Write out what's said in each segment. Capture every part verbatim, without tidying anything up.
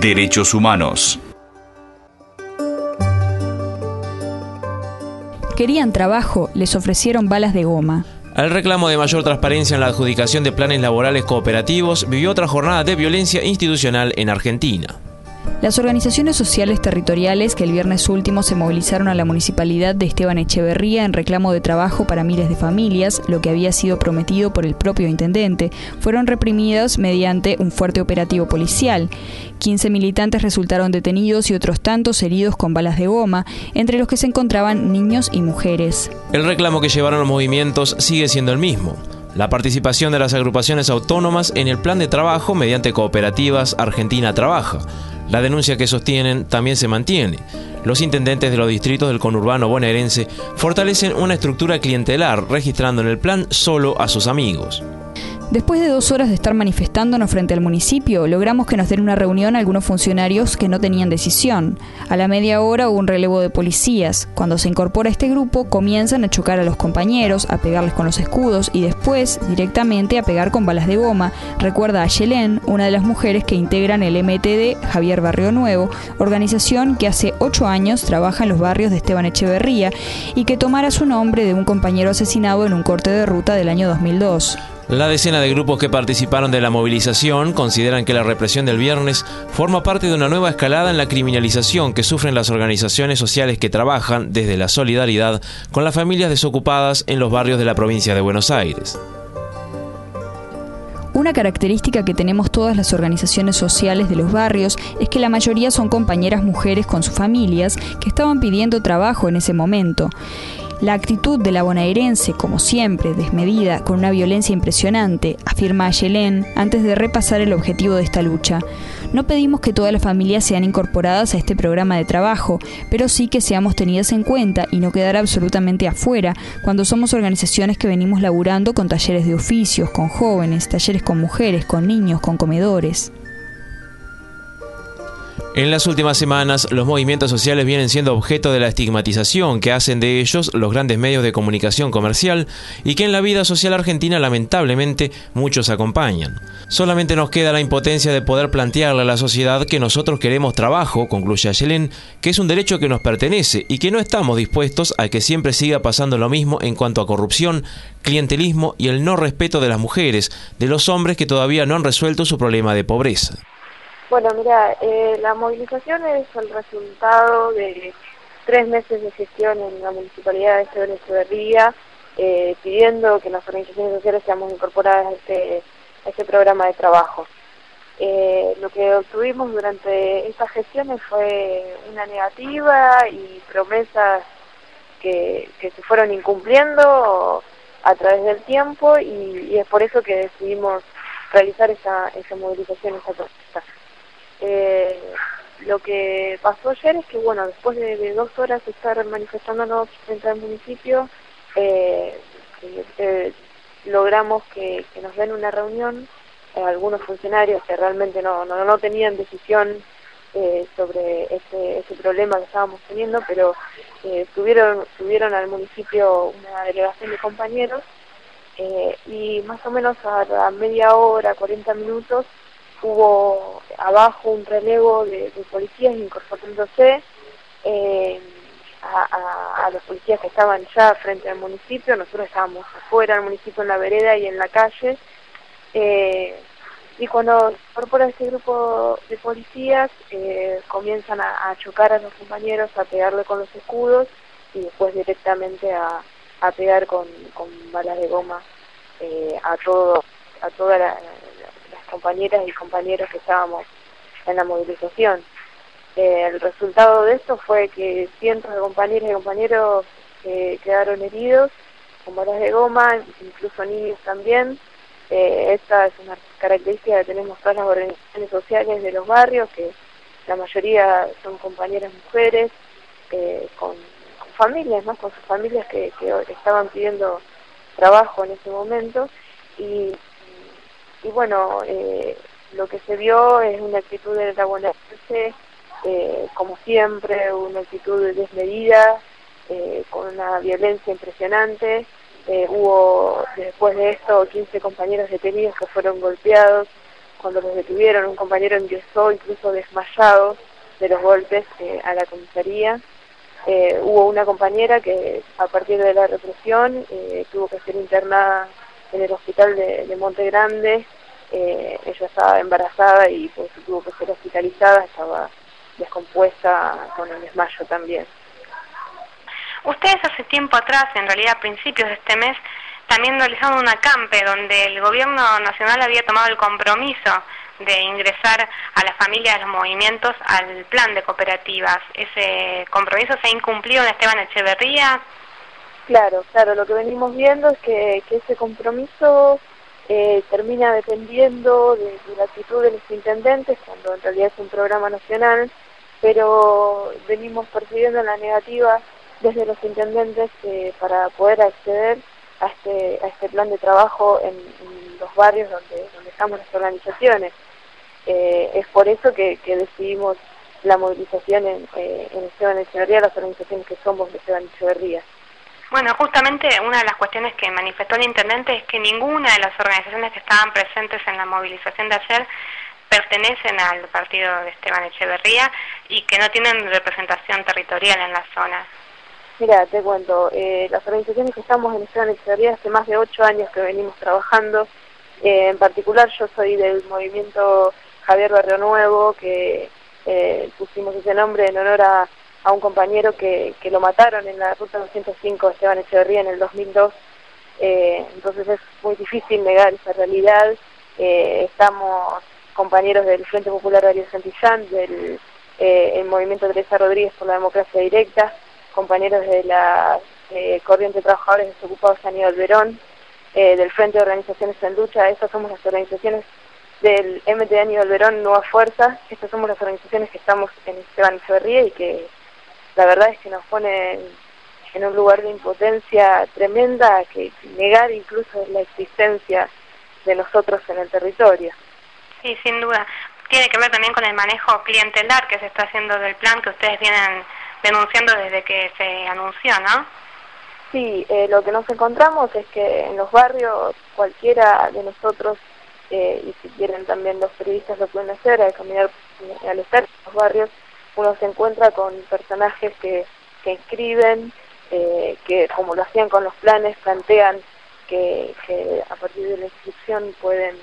Derechos humanos. Querían trabajo, les ofrecieron balas de goma. Al reclamo de mayor transparencia en la adjudicación de planes laborales cooperativos, vivió otra jornada de violencia institucional en Argentina. Las organizaciones sociales territoriales que el viernes último se movilizaron a la municipalidad de Esteban Echeverría en reclamo de trabajo para miles de familias, lo que había sido prometido por el propio intendente, fueron reprimidas mediante un fuerte operativo policial. quince militantes resultaron detenidos y otros tantos heridos con balas de goma, entre los que se encontraban niños y mujeres. El reclamo que llevaron los movimientos sigue siendo el mismo: la participación de las agrupaciones autónomas en el plan de trabajo mediante cooperativas Argentina Trabaja. La denuncia que sostienen también se mantiene. Los intendentes de los distritos del conurbano bonaerense fortalecen una estructura clientelar, registrando en el plan solo a sus amigos. Después de dos horas de estar manifestándonos frente al municipio, logramos que nos den una reunión algunos funcionarios que no tenían decisión. A la media hora hubo un relevo de policías. Cuando se incorpora este grupo, comienzan a chocar a los compañeros, a pegarles con los escudos y después, directamente, a pegar con balas de goma, recuerda a Yelén, una de las mujeres que integran el M T D Javier Barrio Nuevo, organización que hace ocho años trabaja en los barrios de Esteban Echeverría y que tomara su nombre de un compañero asesinado en un corte de ruta del año dos mil dos. La decena de grupos que participaron de la movilización consideran que la represión del viernes forma parte de una nueva escalada en la criminalización que sufren las organizaciones sociales que trabajan desde la solidaridad con las familias desocupadas en los barrios de la provincia de Buenos Aires. Una característica que tenemos todas las organizaciones sociales de los barrios es que la mayoría son compañeras mujeres con sus familias que estaban pidiendo trabajo en ese momento. La actitud de la bonaerense, como siempre, desmedida, con una violencia impresionante, afirma Ayelén antes de repasar el objetivo de esta lucha. No pedimos que todas las familias sean incorporadas a este programa de trabajo, pero sí que seamos tenidas en cuenta y no quedar absolutamente afuera cuando somos organizaciones que venimos laburando con talleres de oficios, con jóvenes, talleres con mujeres, con niños, con comedores. En las últimas semanas, los movimientos sociales vienen siendo objeto de la estigmatización que hacen de ellos los grandes medios de comunicación comercial y que en la vida social argentina lamentablemente muchos acompañan. Solamente nos queda la impotencia de poder plantearle a la sociedad que nosotros queremos trabajo, concluye Ayelén, que es un derecho que nos pertenece y que no estamos dispuestos a que siempre siga pasando lo mismo en cuanto a corrupción, clientelismo y el no respeto de las mujeres, de los hombres que todavía no han resuelto su problema de pobreza. Bueno, mira, eh, la movilización es el resultado de tres meses de gestión en la Municipalidad de Esteban Echeverría, eh, pidiendo que las organizaciones sociales seamos incorporadas a este, a este programa de trabajo. Eh, lo que obtuvimos durante estas gestiones fue una negativa y promesas que, que se fueron incumpliendo a través del tiempo y, y es por eso que decidimos realizar esa, esa movilización, esa protesta. Eh, lo que pasó ayer es que, bueno, después de, de dos horas de estar manifestándonos frente al municipio, eh, eh, logramos que, que nos den una reunión, eh, algunos funcionarios que realmente no, no, no tenían decisión eh, sobre ese, ese problema que estábamos teniendo, pero eh, tuvieron, tuvieron al municipio una delegación de compañeros eh, y más o menos a la media hora, cuarenta minutos, hubo abajo un relevo de, de policías incorporándose eh, a, a, a los policías que estaban ya frente al municipio. Nosotros estábamos afuera del municipio en la vereda y en la calle, eh, y cuando se incorpora este grupo de policías eh, comienzan a, a chocar a los compañeros, a pegarle con los escudos y después directamente a, a pegar con, con balas de goma eh, a todo a toda la compañeras y compañeros que estábamos en la movilización. Eh, el resultado de esto fue que cientos de compañeras y compañeros eh, quedaron heridos con balas de goma, incluso niños también. Eh, esta es una característica que tenemos todas las organizaciones sociales de los barrios, que la mayoría son compañeras mujeres, eh, con, con familias, ¿no? Con sus familias que, que estaban pidiendo trabajo en ese momento. Y Y bueno, eh, lo que se vio es una actitud de la bonaerense, eh, como siempre, una actitud desmedida, eh, con una violencia impresionante. Eh, hubo, después de esto, quince compañeros detenidos que fueron golpeados cuando los detuvieron, un compañero ingresó incluso desmayado de los golpes eh, a la comisaría. Eh, hubo una compañera que a partir de la represión eh, tuvo que ser internada en el hospital de, de Monte Grande. Eh, ella estaba embarazada y pues tuvo que ser hospitalizada, estaba descompuesta con el desmayo también. Ustedes hace tiempo atrás, en realidad a principios de este mes, también realizaron una acampe donde el gobierno nacional había tomado el compromiso de ingresar a las familias de los movimientos al plan de cooperativas. ¿Ese compromiso se ha incumplido en Esteban Echeverría? Claro, claro, lo que venimos viendo es que, que ese compromiso eh, termina dependiendo de, de la actitud de los intendentes, cuando en realidad es un programa nacional, pero venimos percibiendo la negativa desde los intendentes eh, para poder acceder a este, a este plan de trabajo en, en los barrios donde, donde estamos las organizaciones. Eh, es por eso que, que decidimos la movilización en, eh, en Esteban Echeverría, las organizaciones que somos de Esteban Echeverría. Bueno, justamente una de las cuestiones que manifestó el intendente es que ninguna de las organizaciones que estaban presentes en la movilización de ayer pertenecen al partido de Esteban Echeverría y que no tienen representación territorial en la zona. Mira, te cuento, eh, las organizaciones que estamos en Esteban Echeverría hace más de ocho años que venimos trabajando. Eh, en particular yo soy del movimiento Javier Barrio Nuevo, que eh, pusimos ese nombre en honor a, a un compañero que, que lo mataron en la ruta doscientos cinco de Esteban Echeverría en el dos mil dos. Eh, entonces es muy difícil negar esa realidad. Eh, estamos compañeros del Frente Popular Darío Santillán, del eh, el movimiento Teresa Rodríguez por la Democracia Directa, compañeros de la eh, Corriente de Trabajadores Desocupados Aníbal Verón, eh, del Frente de Organizaciones en Lucha. Estas somos las organizaciones del M T Aníbal Verón, Nueva Fuerza. Estas somos las organizaciones que estamos en Esteban Echeverría y que la verdad es que nos ponen en un lugar de impotencia tremenda, que negar incluso la existencia de nosotros en el territorio. Sí, sin duda. Tiene que ver también con el manejo clientelar que se está haciendo del plan que ustedes vienen denunciando desde que se anunció, ¿no? Sí, eh, lo que nos encontramos es que en los barrios cualquiera de nosotros, eh, y si quieren también los periodistas lo pueden hacer, al caminar, al estar en los barrios, uno se encuentra con personajes que, que inscriben, eh, que como lo hacían con los planes, plantean que, que a partir de la inscripción pueden,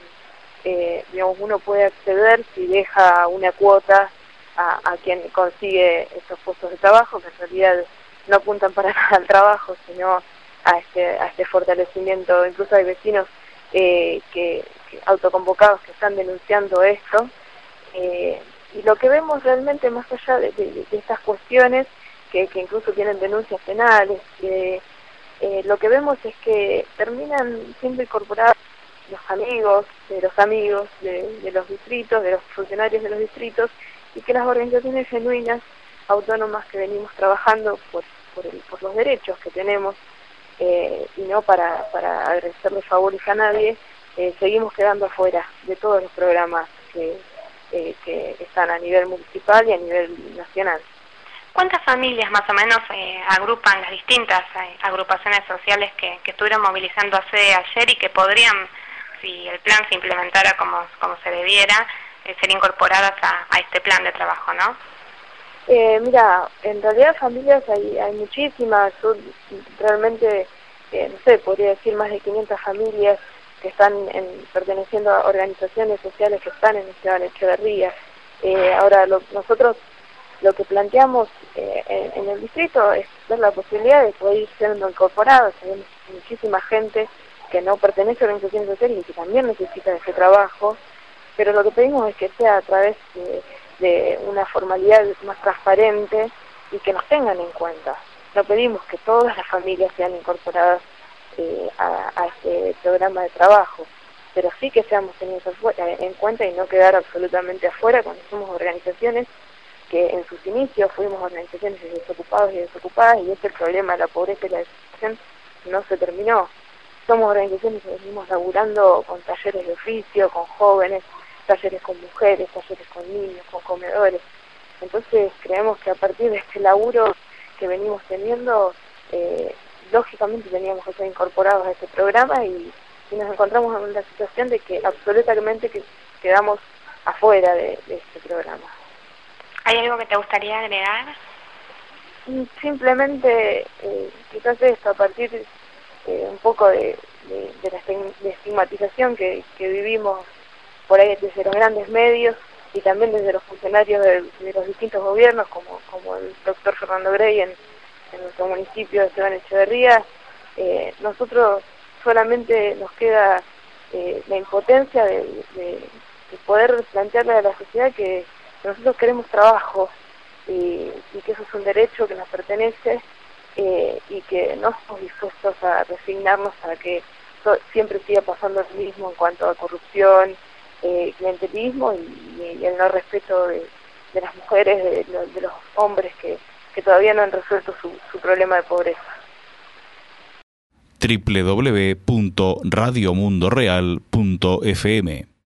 eh, digamos, uno puede acceder si deja una cuota A, a quien consigue estos puestos de trabajo, que en realidad no apuntan para nada al trabajo, sino a este, a este fortalecimiento. Incluso hay vecinos eh, que, que autoconvocados que están denunciando esto. Eh, y lo que vemos realmente, más allá de, de, de estas cuestiones, que, que incluso tienen denuncias penales, que, eh, lo que vemos es que terminan siendo incorporados los amigos de los amigos de, de los distritos, de los funcionarios de los distritos, y que las organizaciones genuinas, autónomas, que venimos trabajando por, por, el, por los derechos que tenemos, eh, y no para, para agradecerle favores a nadie, eh, seguimos quedando afuera de todos los programas que, eh, que están a nivel municipal y a nivel nacional. ¿Cuántas familias más o menos eh, agrupan las distintas eh, agrupaciones sociales que, que estuvieron movilizándose ayer y que podrían, si el plan se implementara como, como se debiera, ser incorporadas a, a este plan de trabajo, ¿no? Eh, mira, en realidad familias hay, hay muchísimas, son realmente, eh, no sé, podría decir más de quinientas familias que están en, perteneciendo a organizaciones sociales que están en Esteban Echeverría. Eh, ahora, lo, nosotros lo que planteamos eh, en, en el distrito es ver la posibilidad de poder ir siendo incorporados. Hay muchísima gente que no pertenece a organizaciones sociales y que también necesita de ese trabajo, pero lo que pedimos es que sea a través de, de una formalidad más transparente y que nos tengan en cuenta. No pedimos que todas las familias sean incorporadas eh, a, a este programa de trabajo, pero sí que seamos tenidos en cuenta y no quedar absolutamente afuera cuando somos organizaciones que en sus inicios fuimos organizaciones de desocupados y desocupadas, y este el problema de la pobreza y la desesperación no se terminó. Somos organizaciones que venimos laburando con talleres de oficio, con jóvenes, talleres con mujeres, talleres con niños, con comedores. Entonces creemos que a partir de este laburo que venimos teniendo, eh, lógicamente teníamos que ser incorporados a este programa y, y nos encontramos en la situación de que absolutamente que quedamos afuera de, de este programa. ¿Hay algo que te gustaría agregar? Simplemente, eh, quizás esto, a partir eh, un poco de, de, de la de estigmatización que, que vivimos por ahí desde los grandes medios y también desde los funcionarios de, de los distintos gobiernos, como, como el doctor Fernando Grey en, en nuestro municipio de Esteban Echeverría, eh, nosotros solamente nos queda eh, la impotencia de, de, de poder plantearle a la sociedad que nosotros queremos trabajo y, y que eso es un derecho que nos pertenece eh, y que no estamos dispuestos a resignarnos a que so, siempre siga pasando lo mismo en cuanto a corrupción, eh, clientelismo y, y el no respeto de, de las mujeres, de, de los hombres que, que todavía no han resuelto su, su problema de pobreza. doble u doble u doble u punto radio mundo real punto f m